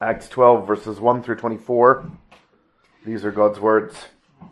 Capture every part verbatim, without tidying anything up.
Acts twelve, verses one through twenty-four. These are God's words.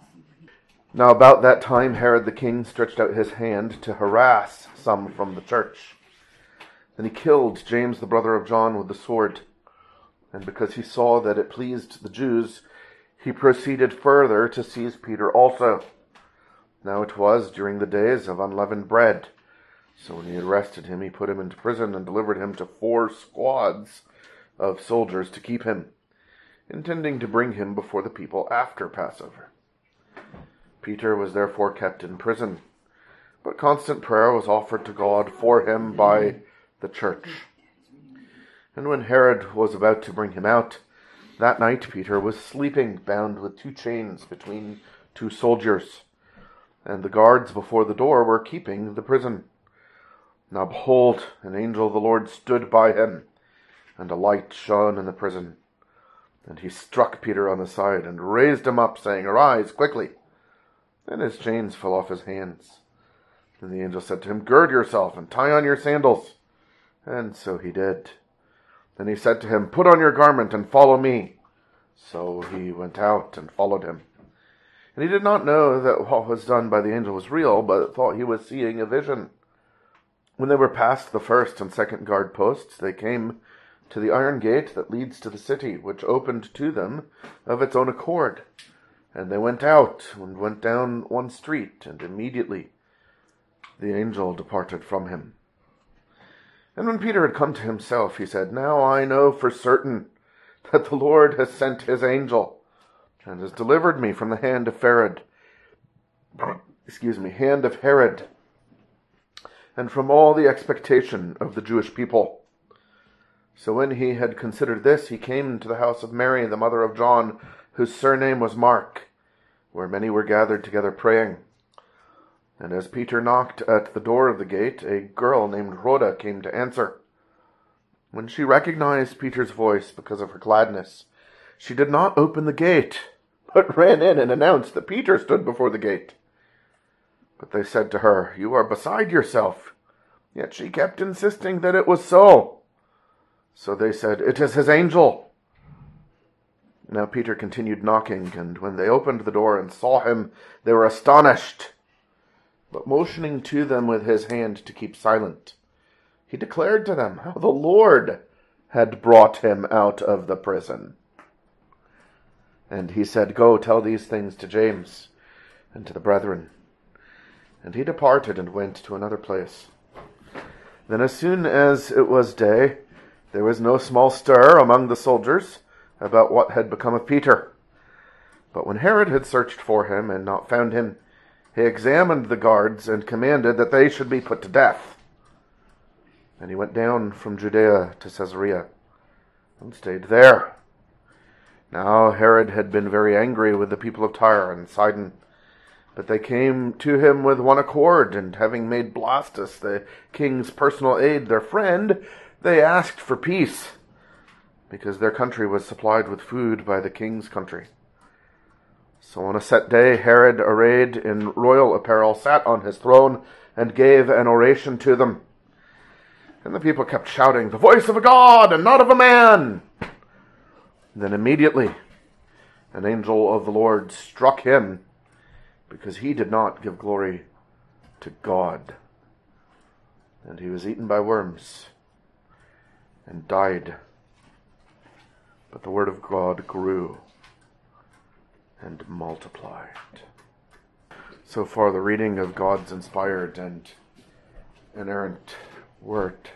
Now about that time Herod the king stretched out his hand to harass some from the church. Then he killed James the brother of John with the sword. And because he saw that it pleased the Jews, he proceeded further to seize Peter also. Now it was during the days of unleavened bread. So when he had arrested him, he put him into prison and delivered him to four squads of soldiers to keep him, intending to bring him before the people after Passover. Peter was therefore kept in prison, but constant prayer was offered to God for him by the church. And when Herod was about to bring him out, that night Peter was sleeping, bound with two chains between two soldiers, and the guards before the door were keeping the prison. Now behold, an angel of the Lord stood by him, and a light shone in the prison. And he struck Peter on the side and raised him up, saying, "Arise quickly." Then his chains fell off his hands. Then the angel said to him, "Gird yourself and tie on your sandals." And so he did. Then he said to him, "Put on your garment and follow me." So he went out and followed him. And he did not know that what was done by the angel was real, but thought he was seeing a vision. When they were past the first and second guard posts, they came to the iron gate that leads to the city, which opened to them of its own accord. And they went out and went down one street, and immediately the angel departed from him. And when Peter had come to himself, he said, "Now I know for certain that the Lord has sent his angel, and has delivered me from the hand of Herod, excuse me, hand of Herod, and from all the expectation of the Jewish people." So when he had considered this, he came to the house of Mary, the mother of John, whose surname was Mark, where many were gathered together praying. And as Peter knocked at the door of the gate, a girl named Rhoda came to answer. When she recognized Peter's voice because of her gladness, she did not open the gate, but ran in and announced that Peter stood before the gate. But they said to her, "You are beside yourself." Yet she kept insisting that it was so. So they said, "It is his angel." Now Peter continued knocking, and when they opened the door and saw him, they were astonished. But motioning to them with his hand to keep silent, he declared to them how the Lord had brought him out of the prison. And he said, "Go tell these things to James and to the brethren." And he departed and went to another place. Then as soon as it was day, there was no small stir among the soldiers about what had become of Peter. But when Herod had searched for him and not found him, he examined the guards and commanded that they should be put to death. And he went down from Judea to Caesarea and stayed there. Now Herod had been very angry with the people of Tyre and Sidon, but they came to him with one accord, and having made Blastus, the king's personal aide, their friend, they asked for peace, because their country was supplied with food by the king's country. So on a set day, Herod, arrayed in royal apparel, sat on his throne and gave an oration to them. And the people kept shouting, "The voice of a god and not of a man!" Then immediately an angel of the Lord struck him, because he did not give glory to God. And he was eaten by worms and died. But the word of God grew and multiplied. So far, the reading of God's inspired and inerrant word.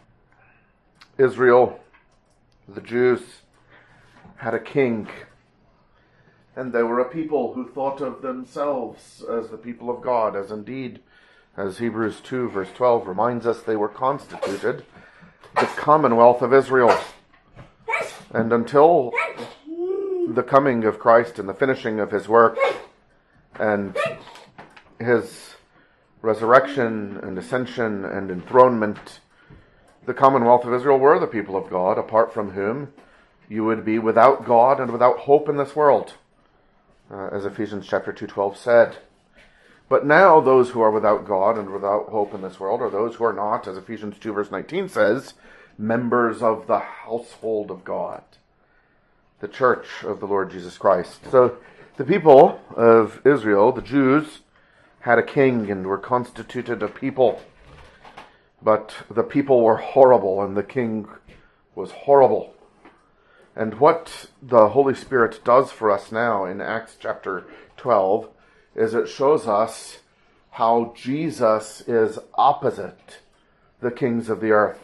Israel, the Jews, had a king, and they were a people who thought of themselves as the people of God, as indeed, as Hebrews two verse twelve reminds us, they were constituted the Commonwealth of Israel. And until the coming of Christ and the finishing of his work and his resurrection and ascension and enthronement, the Commonwealth of Israel were the people of God, apart from whom you would be without God and without hope in this world, uh, as Ephesians chapter two twelve said. But now those who are without God and without hope in this world are those who are not, as Ephesians two verse nineteen says, members of the household of God. the church of the Lord Jesus Christ. So the people of Israel, the Jews, had a king and were constituted a people. But the people were horrible and the king was horrible. And what the Holy Spirit does for us now in Acts chapter twelve is it shows us how Jesus is opposite the kings of the earth.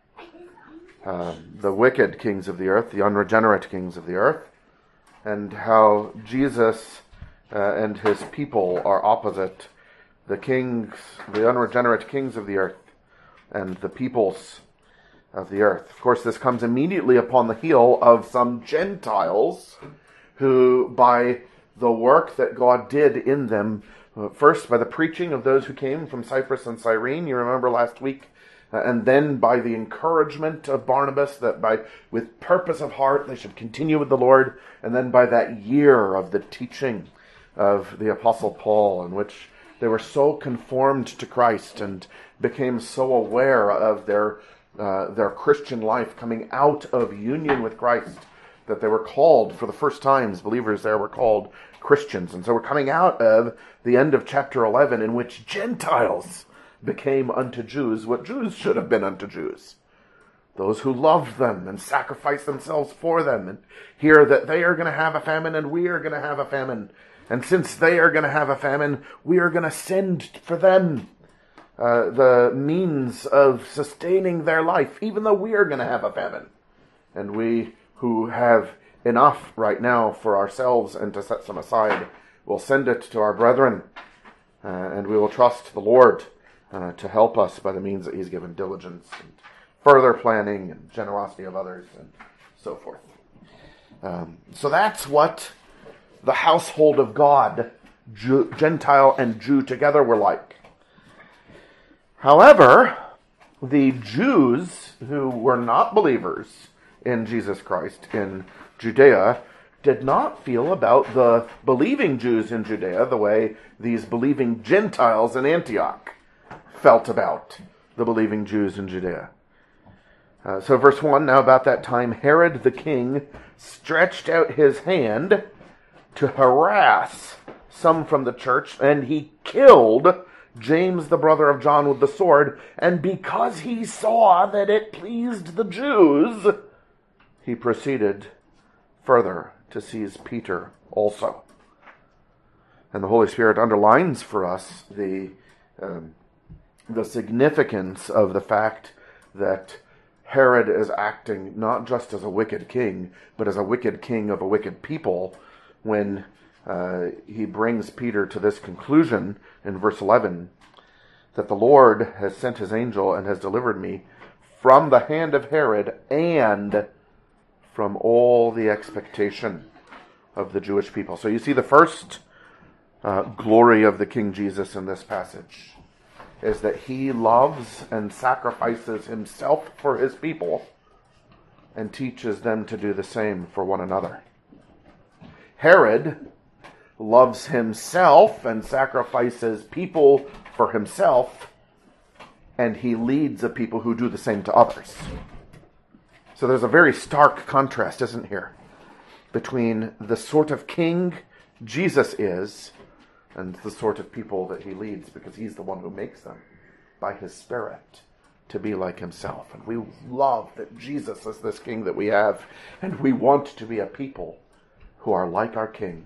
Um, the wicked kings of the earth, the unregenerate kings of the earth, and how Jesus uh, and his people are opposite the kings, the unregenerate kings of the earth, and the peoples of the earth. Of course, this comes immediately upon the heel of some Gentiles who, by the work that God did in them, uh, first by the preaching of those who came from Cyprus and Cyrene, you remember last week, uh, and then by the encouragement of Barnabas that by with purpose of heart they should continue with the Lord, and then by that year of the teaching of the Apostle Paul, in which they were so conformed to Christ and became so aware of their uh, their Christian life coming out of union with Christ that they were called, for the first times, believers there were called Christians. And so we're coming out of the end of chapter eleven, in which Gentiles became unto Jews what Jews should have been unto Jews. Those who loved them and sacrificed themselves for them, and hear that they are going to have a famine and we are going to have a famine. And since they are going to have a famine, we are going to send for them uh, the means of sustaining their life, even though we are going to have a famine. And we who have enough right now for ourselves and to set some aside will send it to our brethren, uh, and we will trust the Lord uh, to help us by the means that he's given, diligence and further planning and generosity of others and so forth. Um, so that's what the household of God, Jew, Gentile and Jew together, were like. However, the Jews who were not believers in Jesus Christ in Judea did not feel about the believing Jews in Judea the way these believing Gentiles in Antioch felt about the believing Jews in Judea. Uh, so verse one, now about that time Herod the king stretched out his hand to harass some from the church, and he killed James the brother of John with the sword, and because he saw that it pleased the Jews, he proceeded further to seize Peter also. And the Holy Spirit underlines for us the um, the significance of the fact that Herod is acting not just as a wicked king, but as a wicked king of a wicked people, when uh, he brings Peter to this conclusion in verse eleven, that the Lord has sent his angel and has delivered me from the hand of Herod and from all the expectation of the Jewish people. So you see the first uh, glory of the King Jesus in this passage is that he loves and sacrifices himself for his people and teaches them to do the same for one another. Herod loves himself and sacrifices people for himself, and he leads a people who do the same to others. So there's a very stark contrast, isn't here, between the sort of king Jesus is and the sort of people that he leads, because he's the one who makes them by his Spirit to be like himself. And we love that Jesus is this king that we have, and we want to be a people who are like our king.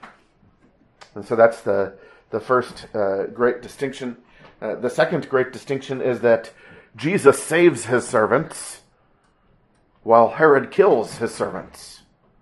And so that's the, the first uh, great distinction. Uh, the second great distinction is that Jesus saves his servants while Herod kills his servants.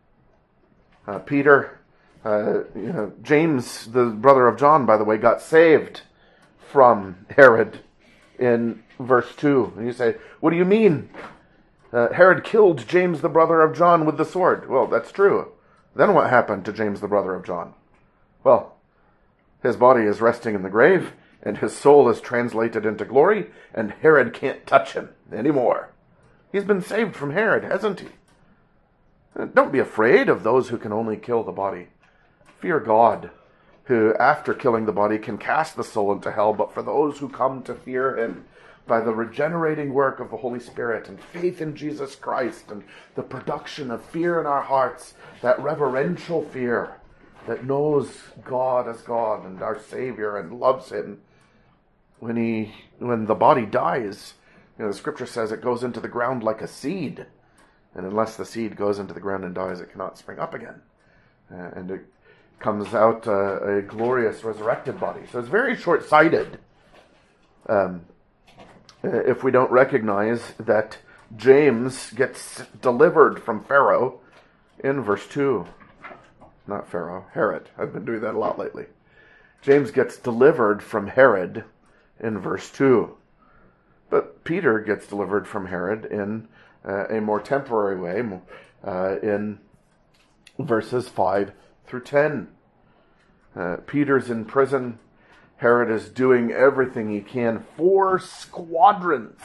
Uh, Peter, uh, you know, James, the brother of John, by the way, got saved from Herod in verse two. And you say, what do you mean? Uh, Herod killed James, the brother of John, with the sword. Well, that's true. Then what happened to James, the brother of John? Well, his body is resting in the grave, and his soul is translated into glory, and Herod can't touch him anymore. He's been saved from Herod, hasn't he? Don't be afraid of those who can only kill the body. Fear God, who after killing the body can cast the soul into hell, but for those who come to fear him by the regenerating work of the Holy Spirit and faith in Jesus Christ and the production of fear in our hearts, that reverential fear that knows God as God and our Savior and loves Him. When he, when the body dies, you know, the Scripture says it goes into the ground like a seed, and unless the seed goes into the ground and dies, it cannot spring up again, uh, and it comes out uh, a glorious resurrected body. So it's very short-sighted um, if we don't recognize that James gets delivered from Pharaoh in verse two. Not Pharaoh, Herod. I've been doing that a lot lately. James gets delivered from Herod in verse two. But Peter gets delivered from Herod in uh, a more temporary way uh, in verses five through ten. Uh, Peter's in prison. Herod is doing everything he can. Four squadrons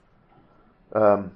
um,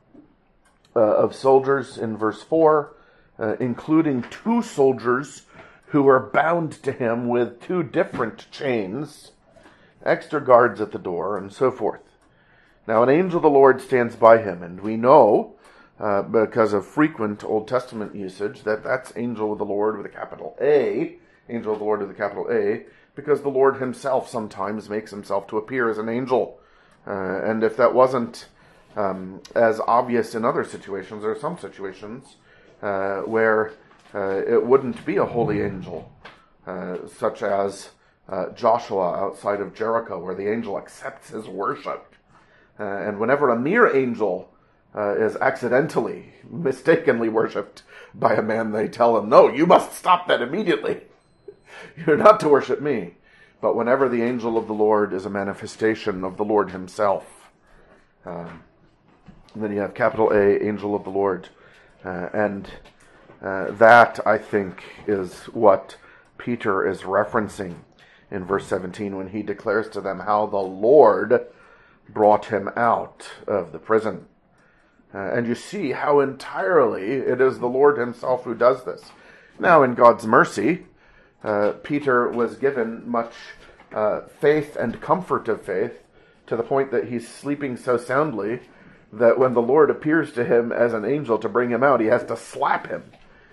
uh, of soldiers in verse four, uh, including two soldiers who are bound to him with two different chains, extra guards at the door, and so forth. Now an angel of the Lord stands by him, and we know, uh, because of frequent Old Testament usage, that that's angel of the Lord with a capital A, angel of the Lord with a capital A, because the Lord himself sometimes makes himself to appear as an angel. Uh, and if that wasn't um, as obvious in other situations, there are some situations uh, where uh, it wouldn't be a holy angel, uh, such as uh, Joshua outside of Jericho, where the angel accepts his worship. Uh, and whenever a mere angel uh, is accidentally, mistakenly worshipped by a man, they tell him, "No, you must stop that immediately. You're not to worship me." But whenever the angel of the Lord is a manifestation of the Lord himself, um, then you have capital A, angel of the Lord. Uh, and uh, that, I think, is what Peter is referencing in verse seventeen when he declares to them how the Lord brought him out of the prison. Uh, and you see how entirely it is the Lord himself who does this. Now, in God's mercy, uh, Peter was given much uh, faith and comfort of faith, to the point that he's sleeping so soundly that when the Lord appears to him as an angel to bring him out, he has to slap him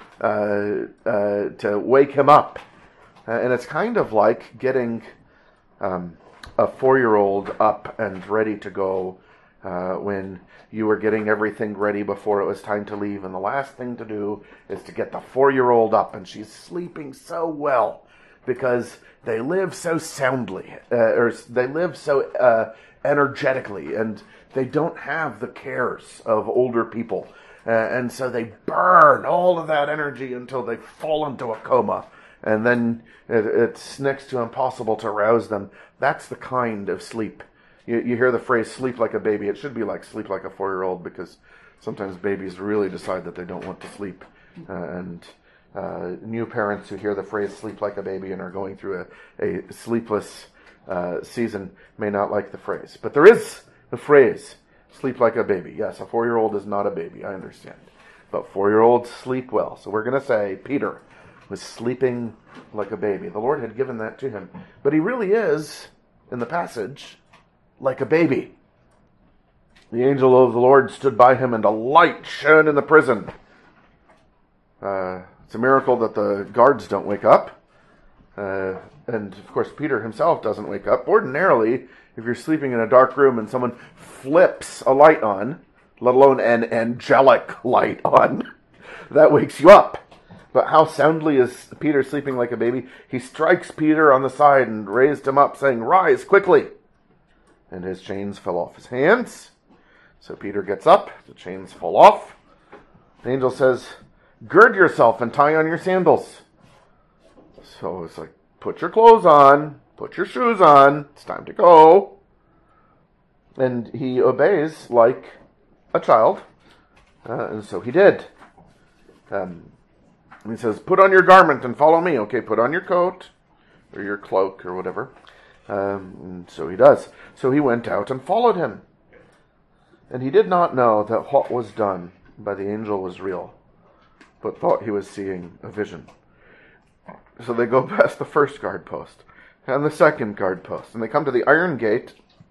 uh, uh, to wake him up. Uh, and it's kind of like getting um, a four-year-old up and ready to go uh, when you were getting everything ready before it was time to leave. And the last thing to do is to get the four-year-old up, and she's sleeping so well because they live so soundly, uh, or they live so uh, energetically, and they don't have the cares of older people. Uh, and so they burn all of that energy until they fall into a coma. And then it, it's next to impossible to rouse them. That's the kind of sleep. You, you hear the phrase sleep like a baby. It should be like sleep like a four-year-old, because sometimes babies really decide that they don't want to sleep. Uh, and uh, new parents who hear the phrase sleep like a baby and are going through a, a sleepless uh, season may not like the phrase. But there is the phrase sleep like a baby. Yes, a four-year-old is not a baby, I understand. But four-year-olds sleep well. So we're going to say Peter was sleeping like a baby. The Lord had given that to him. But he really is, in the passage, like a baby. The angel of the Lord stood by him, and a light shone in the prison. Uh, it's a miracle that the guards don't wake up. Uh, and, of course, Peter himself doesn't wake up. Ordinarily, if you're sleeping in a dark room and someone flips a light on, let alone an angelic light on, that wakes you up. But how soundly is Peter sleeping like a baby? He strikes Peter on the side and raised him up, saying, "Rise quickly." And his chains fell off his hands. So Peter gets up, the chains fall off. The angel says, "Gird yourself and tie on your sandals." So it's like, put your clothes on, put your shoes on, it's time to go. And he obeys like a child, uh, and so he did. Um, he says, "Put on your garment and follow me." Okay, put on your coat, or your cloak, or whatever. Um, and so he does. So he went out and followed him. And he did not know that what was done by the angel was real, but thought he was seeing a vision. So they go past the first guard post and the second guard post, and they come to the iron gate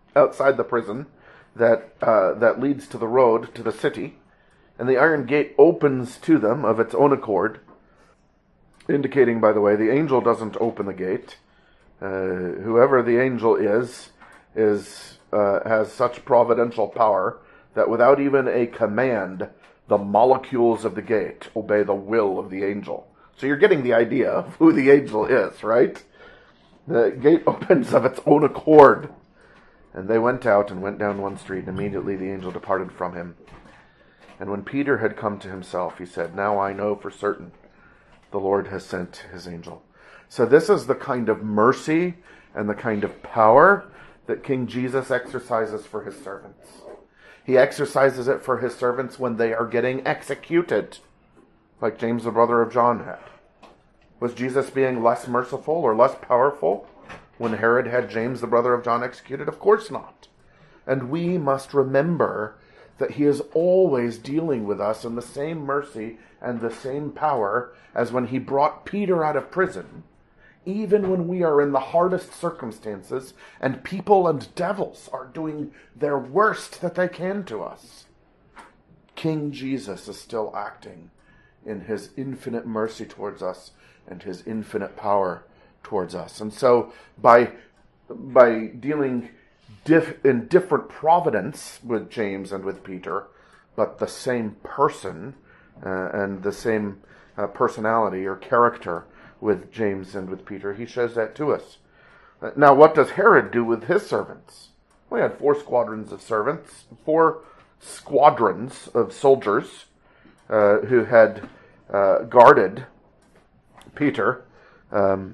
outside the prison that uh, that leads to the road to the city, and the iron gate opens to them of its own accord, indicating, by the way, the angel doesn't open the gate. Uh, whoever the angel is, is uh, has such providential power that without even a command, the molecules of the gate obey the will of the angel. So you're getting the idea of who the angel is, right? The gate opens of its own accord. And they went out and went down one street, and immediately the angel departed from him. And when Peter had come to himself, he said, "Now I know for certain the Lord has sent his angel." So this is the kind of mercy and the kind of power that King Jesus exercises for his servants. He exercises it for his servants when they are getting executed, like James, the brother of John, had. Was Jesus being less merciful or less powerful when Herod had James, the brother of John, executed? Of course not. And we must remember that he is always dealing with us in the same mercy and the same power as when he brought Peter out of prison, even when we are in the hardest circumstances and people and devils are doing their worst that they can to us. King Jesus is still acting in his infinite mercy towards us and his infinite power towards us. And so by by dealing diff, in different providence with James and with Peter, but the same person uh, and the same uh, personality or character with James and with Peter, he shows that to us. Uh, now, what does Herod do with his servants? Well, he had four squadrons of servants, four squadrons of soldiers uh, who had uh, guarded Peter. Um,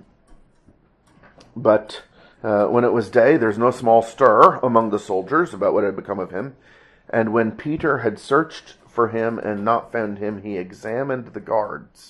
but uh, when it was day, there's no small stir among the soldiers about what had become of him. And when Peter had searched for him and not found him, he examined the guards.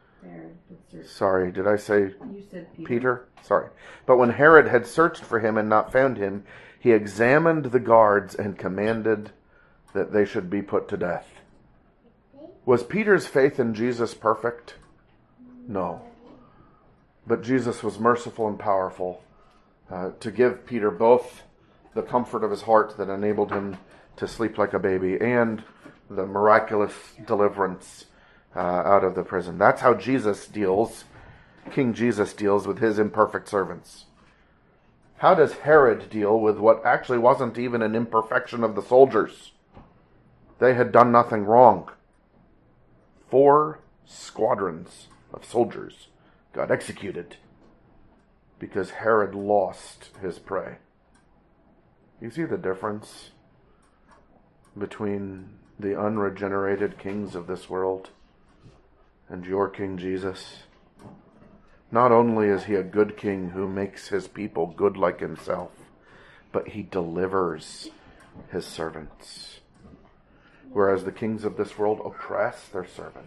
Sorry, did I say you said Peter. Peter? Sorry. But when Herod had searched for him and not found him, he examined the guards and commanded that they should be put to death. Was Peter's faith in Jesus perfect? No. But Jesus was merciful and powerful uh, to give Peter both the comfort of his heart that enabled him to sleep like a baby and the miraculous deliverance uh, out of the prison. That's how Jesus deals, King Jesus deals with his imperfect servants. How does Herod deal with what actually wasn't even an imperfection of the soldiers? They had done nothing wrong. Four squadrons of soldiers got executed because Herod lost his prey. You see the difference between the unregenerated kings of this world and your King Jesus? Not only is he a good king who makes his people good like himself, but he delivers his servants. Whereas the kings of this world oppress their servants.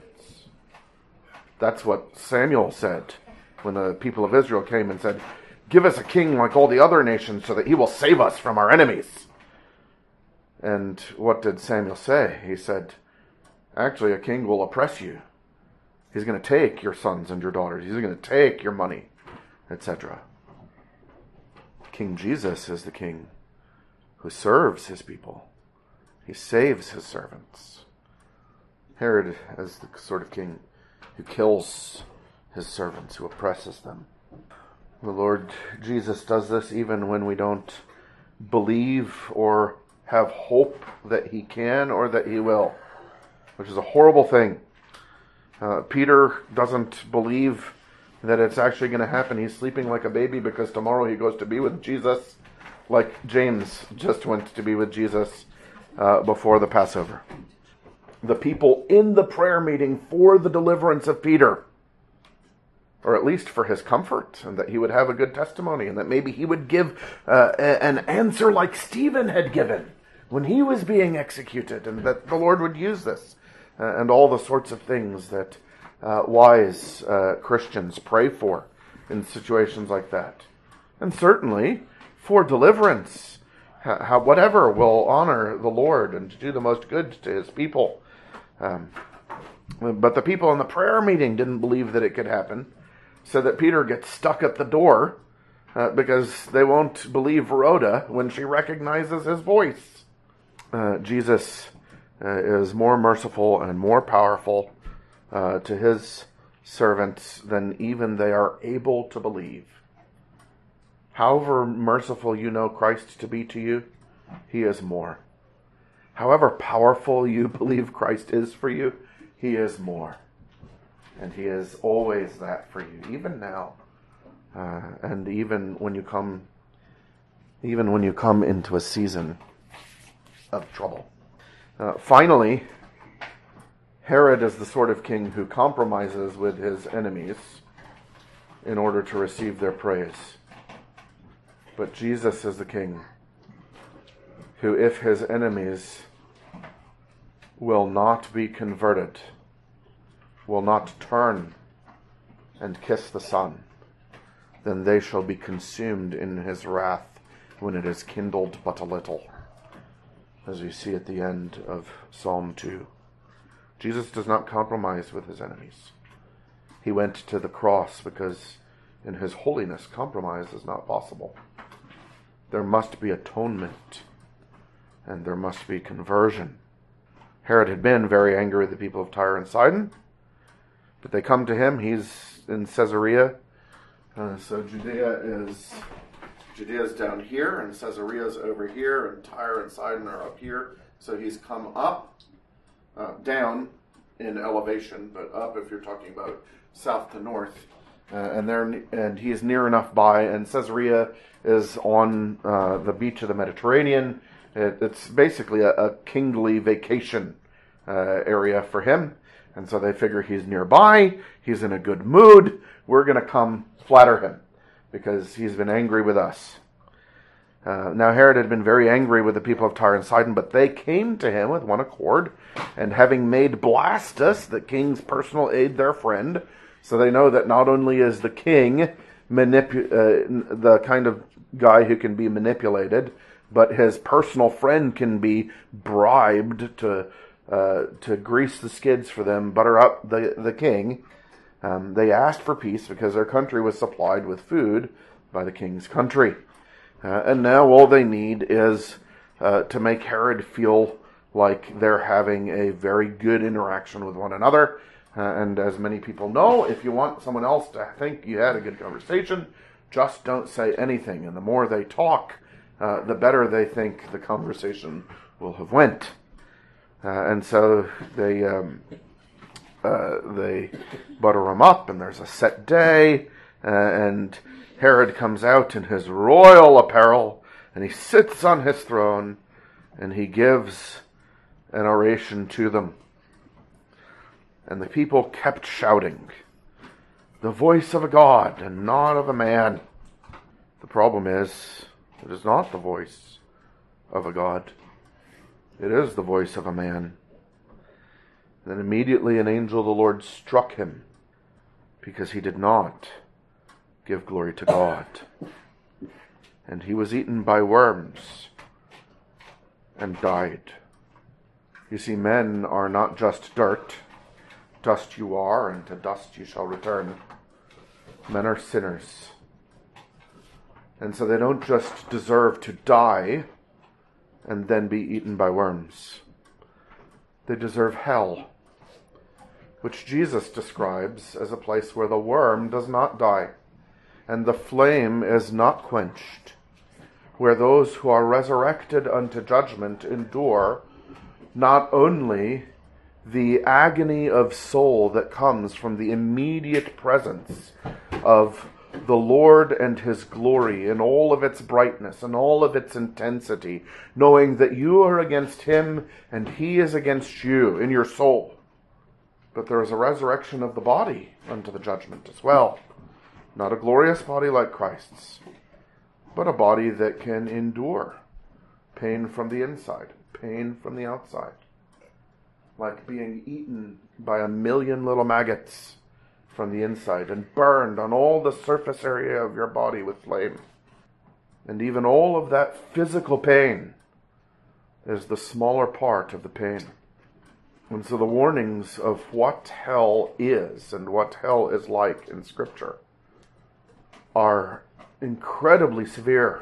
That's what Samuel said when the people of Israel came and said, "Give us a king like all the other nations so that he will save us from our enemies." And what did Samuel say? He said, actually, a king will oppress you. He's going to take your sons and your daughters. He's going to take your money, et cetera. King Jesus is the king who serves his people. He saves his servants. Herod is the sort of king who kills his servants, who oppresses them. The Lord Jesus does this even when we don't believe or have hope that he can or that he will, which is a horrible thing. Uh, Peter doesn't believe that it's actually going to happen. He's sleeping like a baby because tomorrow he goes to be with Jesus, like James just went to be with Jesus uh, before the Passover. The people in the prayer meeting for the deliverance of Peter, or at least for his comfort, and that he would have a good testimony, and that maybe he would give uh, a, an answer like Stephen had given when he was being executed, and that the Lord would use this, uh, and all the sorts of things that uh, wise uh, Christians pray for in situations like that. And certainly for deliverance, how, whatever will honor the Lord and do the most good to his people. Um, but the people in the prayer meeting didn't believe that it could happen, so that Peter gets stuck at the door uh, because they won't believe Rhoda when she recognizes his voice. Uh, Jesus uh, is more merciful and more powerful uh, to his servants than even they are able to believe. However merciful you know Christ to be to you, he is more. However powerful you believe Christ is for you, he is more. And he is always that for you, even now. Uh, and even when you come, even when you come into a season of trouble. Uh, finally, Herod is the sort of king who compromises with his enemies in order to receive their praise. But Jesus is the king who, if his enemies will not be converted, will not turn and kiss the Son, then they shall be consumed in his wrath when it is kindled but a little, as we see at the end of Psalm two. Jesus does not compromise with his enemies. He went to the cross because in his holiness, compromise is not possible. There must be atonement, and there must be conversion. Herod had been very angry with the people of Tyre and Sidon, but they come to him. He's in Caesarea. Uh, so Judea is Judea's down here, and Caesarea's over here, and Tyre and Sidon are up here. So he's come up, uh, down in elevation, but up if you're talking about south to north. Uh, and there, and he is near enough by, and Caesarea is on uh, the beach of the Mediterranean. It, it's basically a, a kingly vacation uh, area for him, and so they figure he's nearby, he's in a good mood, we're going to come flatter him, because he's been angry with us. Uh, now Herod had been very angry with the people of Tyre and Sidon, but they came to him with one accord, and having made Blastus, the king's personal aide, their friend, so they know that not only is the king manipu- uh, the kind of guy who can be manipulated, but his personal friend can be bribed to uh, to grease the skids for them, butter up the, the king. Um, they asked for peace because their country was supplied with food by the king's country. Uh, and now all they need is uh, to make Herod feel like they're having a very good interaction with one another. Uh, and as many people know, if you want someone else to think you had a good conversation, just don't say anything. And the more they talk, uh, the better they think the conversation will have went. Uh, and so they um, uh, they butter him up, and there's a set day, uh, and Herod comes out in his royal apparel, and he sits on his throne, and he gives an oration to them. And the people kept shouting, "The voice of a God and not of a man." The problem is, it is not the voice of a God. It is the voice of a man. Then immediately an angel of the Lord struck him, because he did not give glory to God. And he was eaten by worms and died. You see, men are not just dirt. Dust you are, and to dust you shall return. Men are sinners. And so they don't just deserve to die and then be eaten by worms. They deserve hell, which Jesus describes as a place where the worm does not die and the flame is not quenched, where those who are resurrected unto judgment endure not only the agony of soul that comes from the immediate presence of the Lord and his glory in all of its brightness and all of its intensity, knowing that you are against him and he is against you in your soul. But there is a resurrection of the body unto the judgment as well. Not a glorious body like Christ's, but a body that can endure pain from the inside, pain from the outside. Like being eaten by a million little maggots from the inside and burned on all the surface area of your body with flame. And even all of that physical pain is the smaller part of the pain. And so the warnings of what hell is and what hell is like in Scripture are incredibly severe.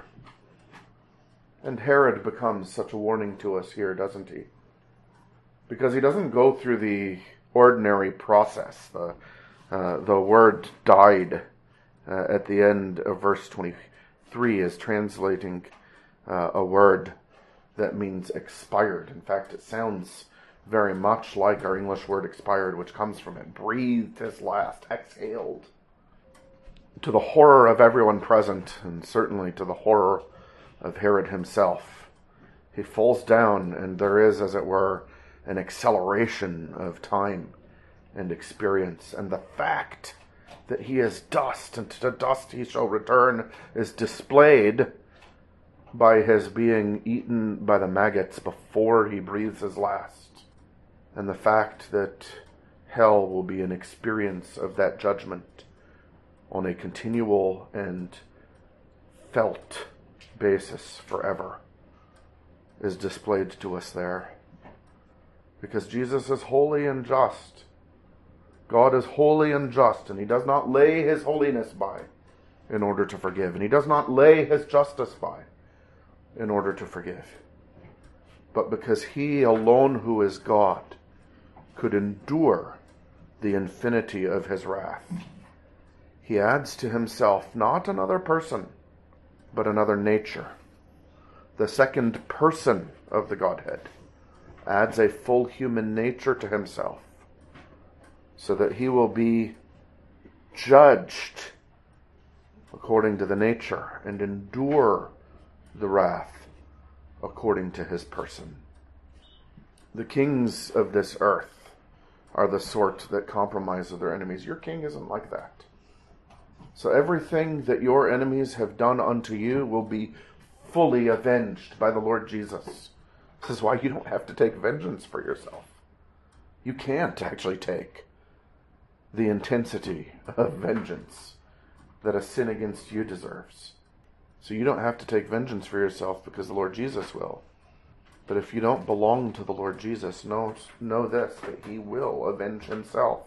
And Herod becomes such a warning to us here, doesn't he? Because he doesn't go through the ordinary process. The, uh, the word died uh, at the end of verse twenty-three is translating uh, a word that means expired. In fact, it sounds very much like our English word expired, which comes from it. Breathed his last, exhaled. To the horror of everyone present, and certainly to the horror of Herod himself, he falls down, and there is, as it were, an acceleration of time and experience. And the fact that he is dust, and to dust he shall return, is displayed by his being eaten by the maggots before he breathes his last. And the fact that hell will be an experience of that judgment on a continual and felt basis forever is displayed to us there. Because Jesus is holy and just. God is holy and just, and he does not lay his holiness by in order to forgive. And he does not lay his justice by in order to forgive. But because he alone, who is God, could endure the infinity of his wrath, he adds to himself not another person, but another nature. The second person of the Godhead adds a full human nature to himself, so that he will be judged according to the nature and endure the wrath according to his person. The kings of this earth are the sort that compromise with their enemies. Your king isn't like that. So everything that your enemies have done unto you will be fully avenged by the Lord Jesus. This is why you don't have to take vengeance for yourself. You can't actually take the intensity of vengeance that a sin against you deserves. So you don't have to take vengeance for yourself because the Lord Jesus will. But if you don't belong to the Lord Jesus, know, know this, that he will avenge himself.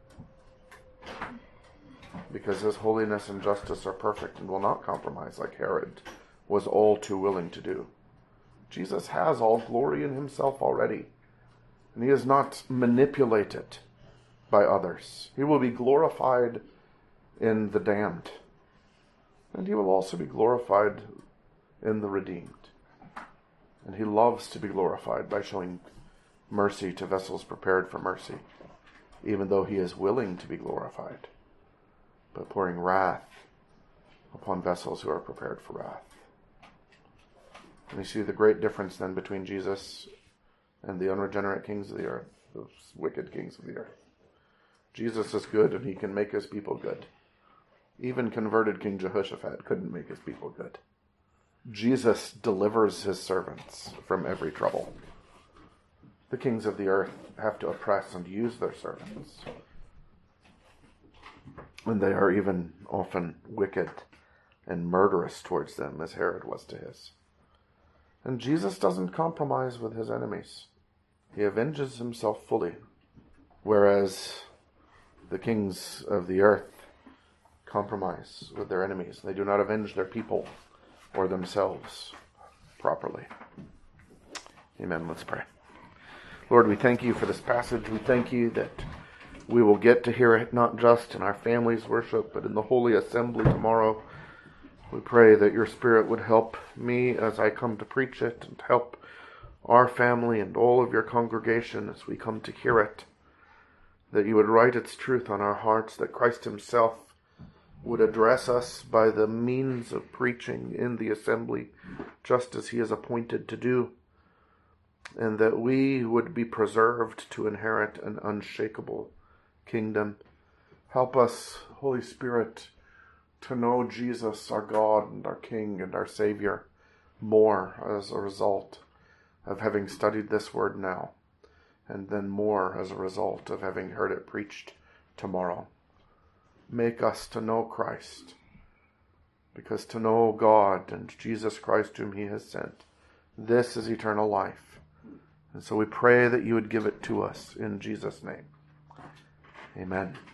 Because his holiness and justice are perfect and will not compromise like Herod was all too willing to do. Jesus has all glory in himself already, and he is not manipulated by others. He will be glorified in the damned, and he will also be glorified in the redeemed. And he loves to be glorified by showing mercy to vessels prepared for mercy, even though he is willing to be glorified, but pouring wrath upon vessels who are prepared for wrath. And you see the great difference then between Jesus and the unregenerate kings of the earth, those wicked kings of the earth. Jesus is good, and he can make his people good. Even converted King Jehoshaphat couldn't make his people good. Jesus delivers his servants from every trouble. The kings of the earth have to oppress and use their servants. And they are even often wicked and murderous towards them, as Herod was to his. And Jesus doesn't compromise with his enemies. He avenges himself fully, whereas the kings of the earth compromise with their enemies. They do not avenge their people or themselves properly. Amen. Let's pray. Lord, we thank you for this passage. We thank you that we will get to hear it not just in our family's worship, but in the holy assembly tomorrow. We pray that your Spirit would help me as I come to preach it, and help our family and all of your congregation as we come to hear it. That you would write its truth on our hearts, that Christ himself would address us by the means of preaching in the assembly, just as he is appointed to do, and that we would be preserved to inherit an unshakable kingdom. Help us, Holy Spirit, to know Jesus, our God and our King and our Savior, more as a result of having studied this word now, and then more as a result of having heard it preached tomorrow. Make us to know Christ, because to know God and Jesus Christ whom he has sent, this is eternal life. And so we pray that you would give it to us in Jesus' name. Amen.